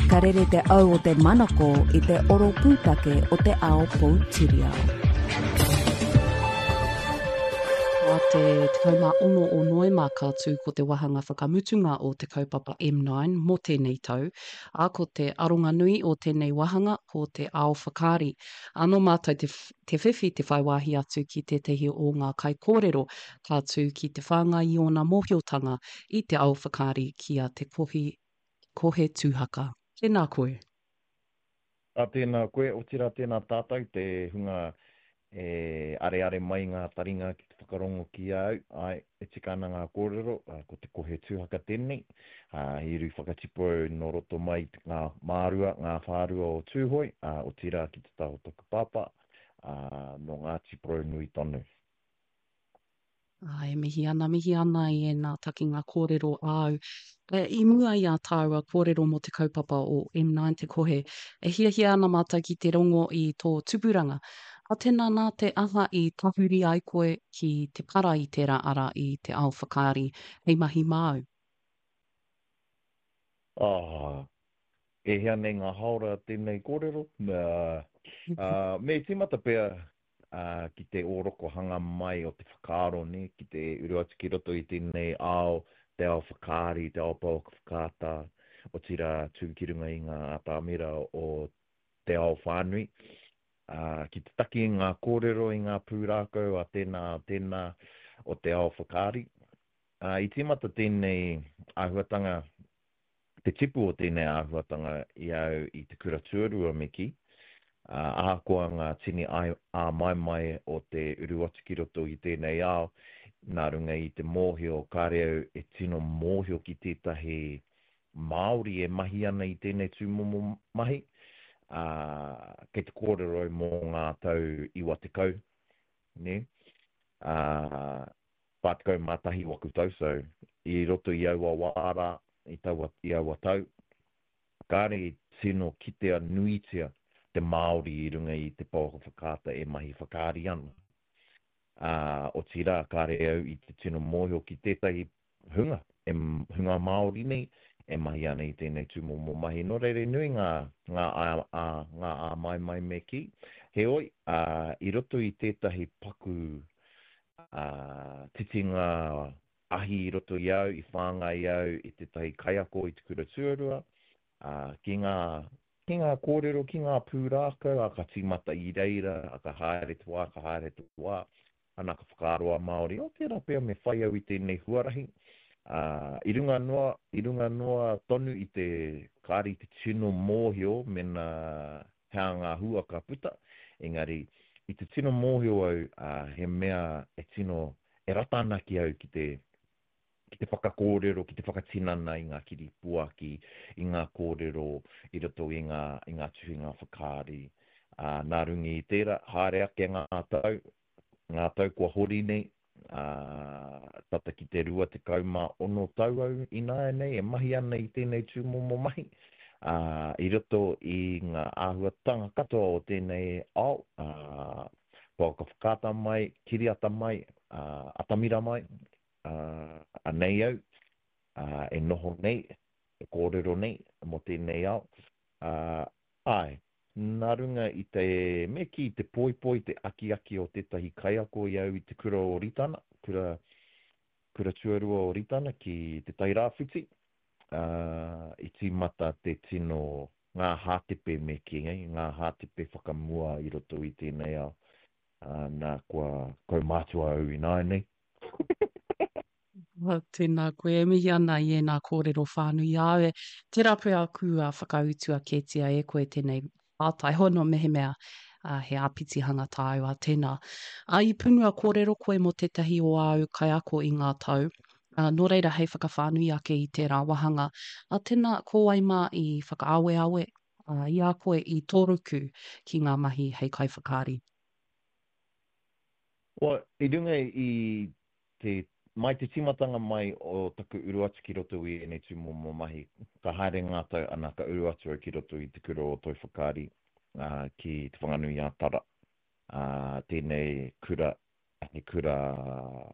Ka rere te au o te manako I te oro pūtake o te ao Poutireo. Wa te kauma ono o Noema kātū ko te wahanga whakamutunga o te kaupapa M9 mo tēnei tau, a ko te aronga nui o tēnei wahanga ko te ao whakaari. Anō mātou te whiwhi te whaiwahi atu ki te tehi o ngā kai kōrero kātū ki te whāngai I ona mōhiotanga I te ao whakaari kia te kohe tūhaka. Tēnā koe. Tēnā koe, o tira tēnā tātou te hunga are mai ngā taringa ki te whakarongo ki au, ai, e tikana ngā kōrero, ko te kohe tūhaka tēnei, hiru whakatipo no roto mai ngā mārua, ngā whārua o tūhoi, o tira ki te taho toka pāpā, no ngā tipro nui tonu. E mihi ana I nā taki ngā kōrero au. I mua I a tāua kōrero mo te kaupapa o M9 te kohe, e hia ana mātou ki te rongo I tō tupuranga. A tēnā nā te aha I tahuri ai koe ki te para I tērā ara I te ao whakaari, hei mahi māu. E hea nei ngā haora tēnei kōrero, me tīmata pēr ki te ōroko hanga mai o te whakaaro ni, ki te uruatu ki roto I tēnei ao, te ao whakaari, te ao pauka whakata, o tira tūkirunga I ngā atamira o te ao whānui. Ki te taki I ngā kōrero I ngā pūrākau a tēnā o te ao whakaari. I tīmata tēnei āhuatanga, te tipu o tēnei āhuatanga I au I te kura tuarua me ki. Ākoa ngā tini a mai o te uruatu ki roto I tēnei ao, nā runga I te mōhio, kāreo e tino mōhio ki tētahi Māori e mahi ana I tēnei tūmomo mahi. Kei te kōrero mō ngā tau iwa te kau, ne? Pātikau mātahi waku tau, so I roto I aua wāra, I aua tau. Kāre tino kitea nuitia te Māori I runga I te pauka whakata e mahi whakaari ana. O tira, kāre au I te tino mōhio ki tētahi hunga, hunga Māori nei, e mahi ana I tēnei tūmomo mahi. No reire nui ngā mai me ki. He oi, I roto I tētahi paku titinga ahi I roto I au, I whāngai au, I tētahi kaiako I te kura tuarua, ki ngā kōrero, ki ngā pūrākau, a ka tīmata I reira, a ka haere tua, ana ka whakaroa Māori, o tērā pēr me whai au I tēnei huarahi. I runga noa tonu I te kāri te tino mōhio mena hea ngā hua ka puta. Engari, I te tino mōhio au, he mea e tino e ratana ki au ki te whakakōrero, ki te whakatinana I ngā kiri puaki, I ngā kōrero, I roto I ngā tuhinga whakaari. Nā rungi I tērā, haere ake ngā tau kua hori nei, tata ki te rua te kauma ono tau au I nāia nei, e mahi ana I tēnei tūmomo mahi. I roto I ngā āhuatanga katoa o tēnei ao, pauka whakata mai, kiriata mai, atamira mai, anei au, e noho nei, e kōrero nei, mo tēnei ao. Ai, nā runga I te meki, te poipoi, te aki o tētahi kaiako I au I te kura o Ritana, kura tuarua o Ritana ki te tairāwhiti. I tīmata te tino ngā hātepe meki, ngā hātepe whakamua I roto I tēnei ao. Nā kua mātua au I nāi nei. Tēnā koe, e mihi ana I nā kōrero whānui aue. Te rapu aku whakautua kētia e koe tēnei ātai hono mehe mea he āpiti hanga tāu a tēnā. I punua kōrero koe mo tētahi o au kai ako I ngā tau. Nō reira hei whakawhānui ake I tērā wahanga. A tēnā kōwaima I whakaawe, I a koe I tōruku ki ngā mahi hei kai whakaari. I runga I mai te timatanga mai o taku uruatu ki roto I ene tūmomo mahi. Ka haere ngā tau ana ka uruatu ki roto I te kura o toi whakaari ki te whanganui a tara. Tēnei kura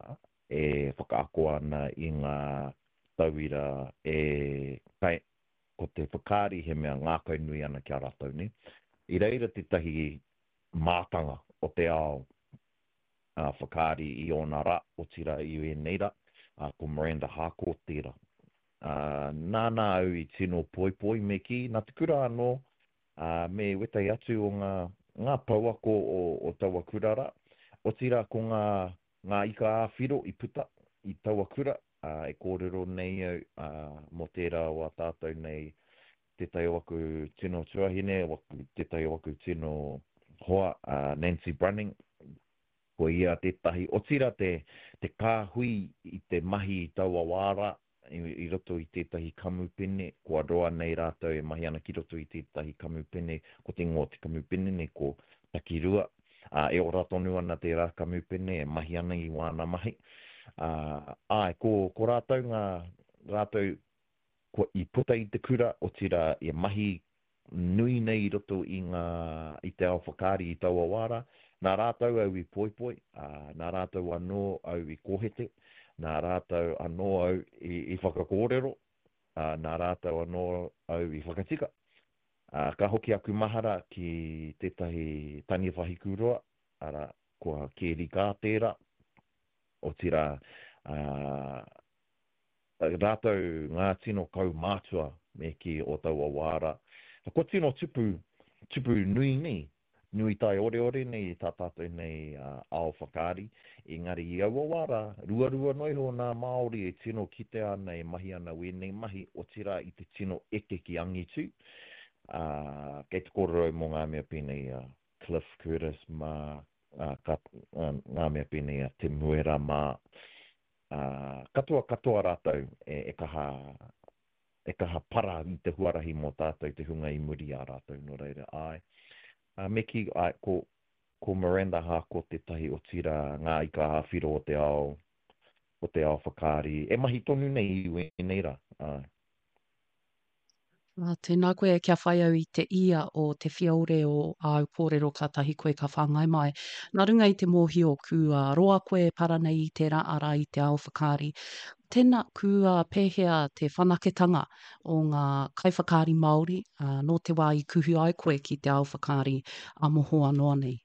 e whakaako ana I ngā tauira e ko te whakaari he mea ngākau nui ana kia rātou ni. I reira te tahi mātanga o te ao whakaari i ona ra o tira i e neira, ko Miranda Harcourt tira. Nāna au i tino poi me ki, nā te kura anō, me wetai atu o ngā pauako o taua kurara, o tira ko ngā ika āwhiro i puta i taua kura, e kōrero nei au mo tērā o a tātou nei te tai waku tino tuahine, te tai waku tino hoa, Nancy Brunning, ko ia tētahi. O tira te kāhui i te mahi i taua wāra, i roto i tētahi kamupene, ko aroa nei rātou e mahi ana ki roto i tētahi kamupene, ko te ngō te kamupene ne ko takirua. E ora tonu ana te rā kamupene, e mahi ana i wāna mahi. Ko rātou rātou ko i puta i te kura o tira e mahi nui nei roto i te ao whakaari i taua wāra. Nā rātou au i poi, nā rātou anō au i kohete, nā rātou anō au i whakakōrero, nā rātou anō au i whakatika. Ka hoki aku mahara ki tētahi tani whahikuroa, ara kua kēri kā tērā, o tira rātou ngā tino kau mātua me ki o taua wāra. Ko tino tupu nui nei, nui tai ore nei tā tātou nei ao whakaari. Engari i aua wāra, rua noiho nā Māori e tino kite ana e mahi ana wēnei mahi o tira i te tino eke ki angitu. Kei te kōrero mō ngā mea pēnei Cliff Curtis mā, ngā mea pēnei Tim Muera mā, katoa rātou e kaha para i te huarahi mō tātou te hunga i muri a rātou no reira ai. Meki ko Miranda Harcourt te tahi o tira ngā ika hawhiro o te ao whakaari. E mahi tonu nei i nei ra. Tēnā koe kia whai au i te ia o te whiaure o au kōrero katahi koe ka whāngai mai. Nā runga i te mōhio kua roa koe paranei i te raara i te ao whakaari. Tēnā kua pēhea te whanaketanga o ngā kaiwhakaari Māori no te wā i kuhu ai koe ki te ao whakaari a moho anoa nei.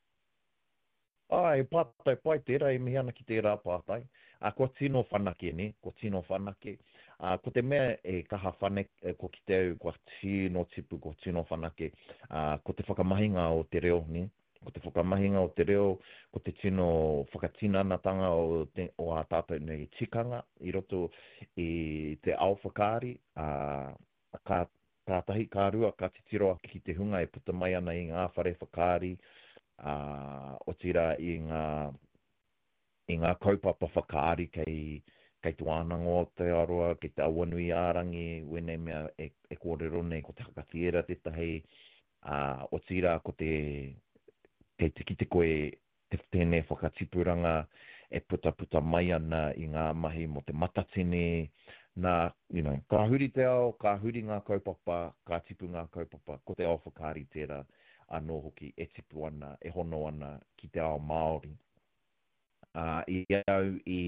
Pātai pai tērā e mihi ana ki tērā pātai. Ko tino whanake ne, ko tino whanake. Ko te mea e kaha whanake, ko ki te au, ko tino tipu, ko tino whanake. Ko te whakamahinga o te reo, ne? Ko te whakamahinga o te reo, ko te tino whakatinanatanga o a tātou nei tikanga, i roto i te ao whakaari. Ka tahi, ka rua, ka te tiroa ki te hunga e puta mai ana i ngā whare whakaari. O tira i ngā kaupapa whakaari kei tu anango o te aroa, kei te awanui ārangi, wene mea e kōrero nei ko te hakatiera te tahi, o tira ko kei te kite koe tēnei whakatipuranga e puta mai ana i ngā mahi mo te matatene, ka huri te ao, ka huri ngā kaupapa, ka tipu ngā kaupapa, ko te ao whakaari tērā, anō hoki e tipu ana, e hono ana ki te ao Māori. I au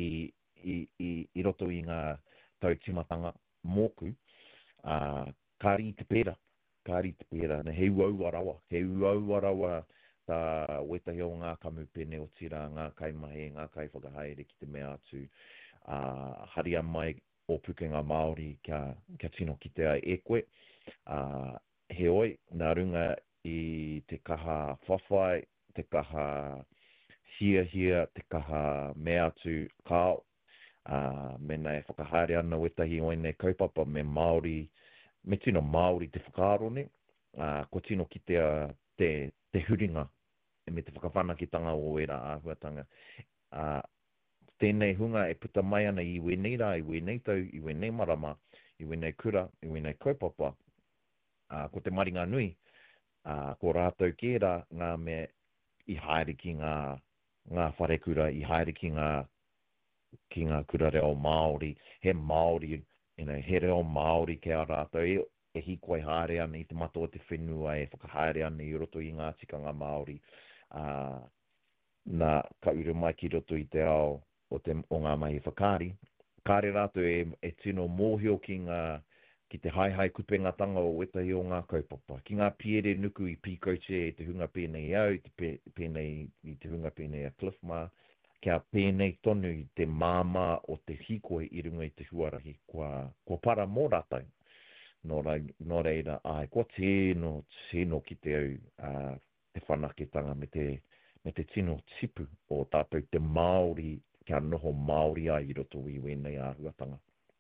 i roto i ngā tau timatanga mōku, kāri te pēra, he uau arawa, tā wetahi o ngā kamupene o tira, ngā kaimahe, ngā kai whakahaere ki te mea atu, haria mai o pukenga Māori kia tino ki te ai e koe, he oi, nā runga i te kaha whawhai, te kaha hia, te kaha mea atu kāo, mena e whakahaere ana wetahi o nei kaupapa me Māori, me tino Māori te whakaaro ne, ko tino ki te huringa, e me te whakawhanakitanga o era āhuatanga. Tēnei hunga e puta mai ana i wenei rā, i wenei tau, i wenei marama, i wenei kura, i wenei kaupapa, ko te maringa nui, ko rātou kērā ngā me i haere ki ngā wharekura, i haere ki ngā kura reo Māori, he Māori, he reo Māori ki a rātou, e hiko ai haere ana i te matua te whenua, e whakahaere ana i roto i ngā tikanga Māori. Nā ka uru mai ki roto i te ao o ngā mahi whakaari. Kāre rātou e tino mōhio ki ki te haihai kupengatanga o etahi o ngā kaupapa. Ki ngā piere nuku i pīkoutia e te hunga pēnei au, i te hunga pēnei a Cliffmar, kia pēnei tonu i te māma o te hikoe i runga i te huarahi, kua para mō rātai. Nō reira, ai, kua tēno ki te au, te whanaketanga me te tino tipu o tātou te Māori, kia noho Māori ai i roto i wēnei āhuatanga.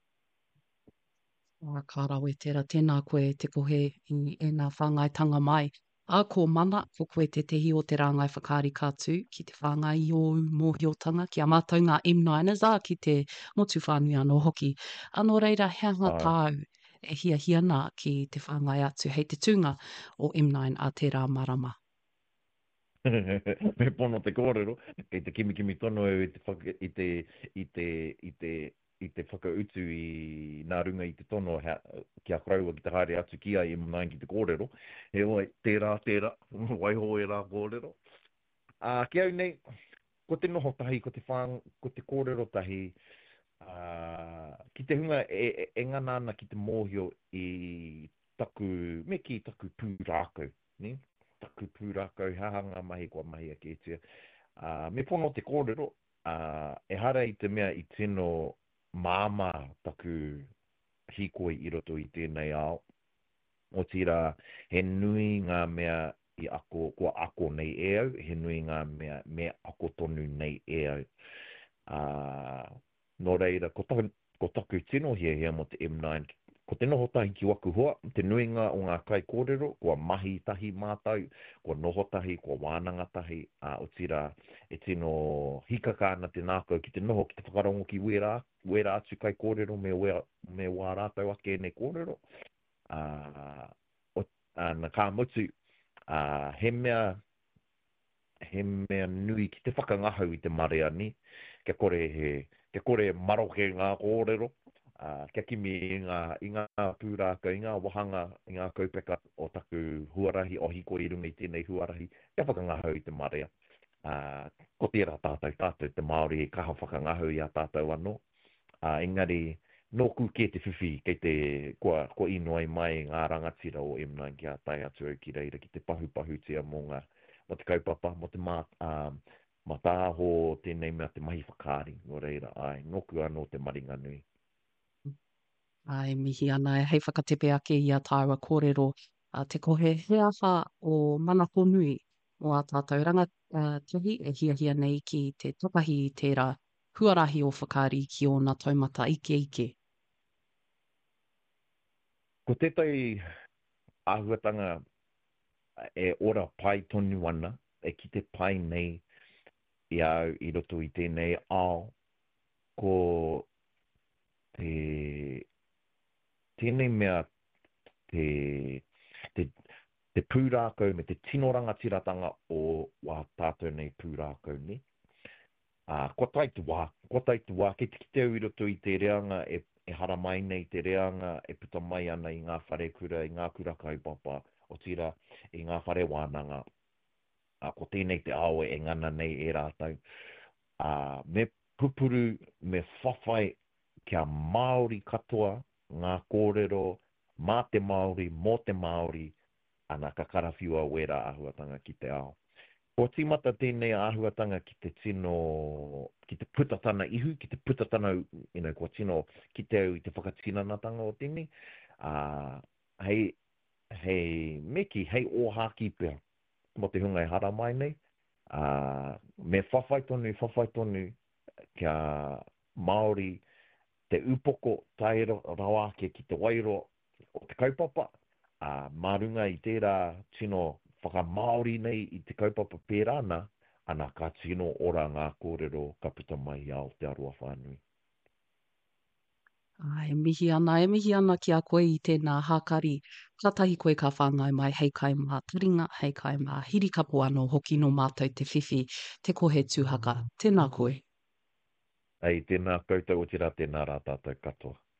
Ka rawe tērā, tēnā koe te kohe i ēnā whāngaitanga mai. A ko mana, ko koe te tehi o te rāngai whakaari kātū, ki te whāngai i o mōhiotanga, ki a mātou ngā M9ers, ki te motu whānui anō hoki. Anō reira, heanga tāu e hiana ki te whāngai atu, hei te tūnga o M9 a tērā marama. Me pono te kōrero, kei te kimi tono i te whakautu i nā runga i te tono kia kraua ki te haere atu kia i M9 ki te kōrero. He oi, tērā, waiho e rā kōrero. Ki au nei, ko te noho tahi, ko te kōrero tahi, ki te hunga e ngana ana ki te mōhio i taku pūrākau, ne? Taku pūrākau, hahanga mahi kua mahi a kētia. Me pono te kōrero, e hara i te mea i tino māma taku hikoi i roto i tēnei ao. O tira, he nui ngā mea kua ako nei e au, he nui ngā mea ako tonu nei e au. Nō reira, ko taku tino hia mo te M9, ko te noho tahi ki waku hoa, te nuinga o ngā kai kōrero, kua mahi tahi mātau, kua noho tahi, kua wānanga tahi, o tira e tino hikaka ana te nākau ki te noho, ki te whakarongo ki wera atu kai kōrero, me wā rātau ake nei kōrero. Na kā motu, he mea nui ki te whakangahau i te marea ni, kia kore maroke ngā kōrero, kia kimi i ngā pūrākau, i ngā wahanga, i ngā kaupeka o taku huarahi, o hiko i runga i tēnei huarahi, kia whakangahau i te marea. Ko tērā tātou te Māori e kaha whakangahau i a tātou anō. Engari, nōku ke te whiwhi, kei te kua inoai mai ngā rangatira o M9 ki a tai atu au ki reira, ki te pahu tia mo te kaupapa, mo te mātāho, tēnei mea te mahi whakaari, no reira, nōku anō te maringa nui. Ai, mihi ana e hei whakatepe ake i a tāua kōrero, te kohe heaha o manako nui o a tātou ranga tehi e hia nei ki te topahi i tērā huarahi o whakaari ki o nā taumata ike. Ko tētai āhuatanga e ora pai tonu ana, e ki te pai nei i au i roto i tēnei ao, ko tēnei mea te pūrākau me te tino rangatiratanga o wā tātou nei pūrākau ni. Kua taitu wā, ki te au i roto i te reanga e hara mai nei te reanga e puta mai ana i ngā whare kura, i ngā kura kaupapa, o tira i ngā whare wānanga. Ko tēnei te ao e ngana nei e rātau. Me pupuru, me whawhai kia Māori katoa, ngā kōrero, mā te Māori, mō te Māori, ana ka karawhiua wera āhuatanga ki te ao. Ko tīmata tēnei āhuatanga ki te tino, ki te putatana ihu, ki te putatana, ko tino ki te au i te whakatinanatanga o tēnei, hei ohaki pia, mo te hunga e hara mai nei, me whawhai tonu, kia Māori, te upoko taero rawake ki te wairo o te kaupapa, marunga i tērā tino whakamāori nei i te kaupapa pērana, ana ka tino ora ngā kōrero ka puta mai i Aotearoa whānui. E mihi ana ki a koe i tēnā hākari. Katahi koe ka whāngai mai hei kai mā taringa, hei kai mā hirikapo anō hoki no mātou te whiwhi, te kohe tūhaka. Tēnā koe. Tēnā koutou o tira, tēnā rā tātou katoa.